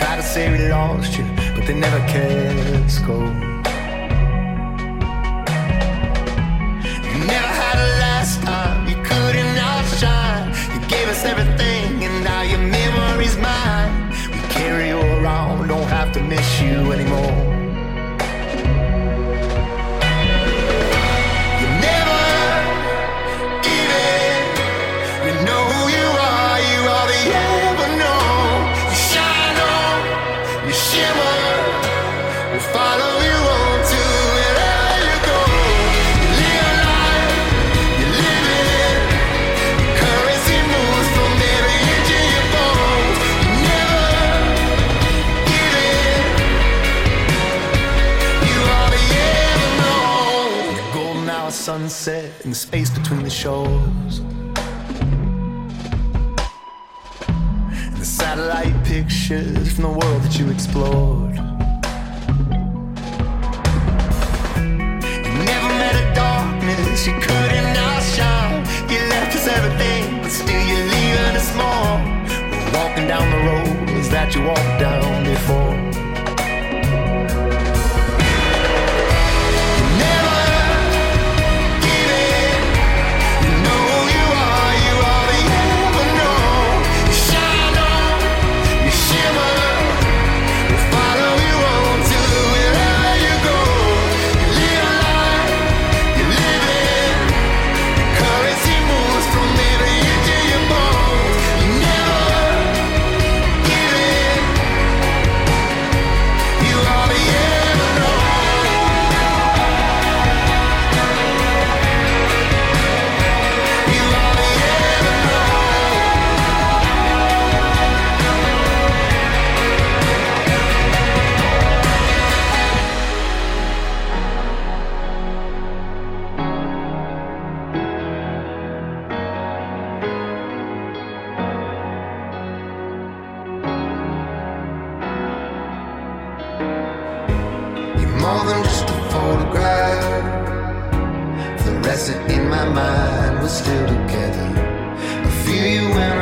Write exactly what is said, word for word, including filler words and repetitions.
Try to say we lost you, but they never cared, go. You never had a last time, you couldn't outshine. You gave us everything, and now your memory's mine. We carry you around, don't have to miss you anymore. You never give in, you know who you are, you are the ever know. You shine on, you shimmer, we'll follow you on to wherever you go. You live life, you live it, your currency moves from every inch of your bones. You never give in, you are the ever known. The golden hour sunset in the space between the shores, and the satellite pictures from the world that you explored. You never met a darkness you couldn't outshine. You left us everything, but still you're leaving us more. We're walking down the roads that you walked down before. You never give in, you know who you are, you are the ever know. You shine on, you shimmer, we'll follow you on to wherever you go. You live life, you live it, your currency moves from every inch of your bones. You never give in, you are the ever know. You are the ever know. You're more than just a photograph. The rest in my mind, we're still together. I feel you when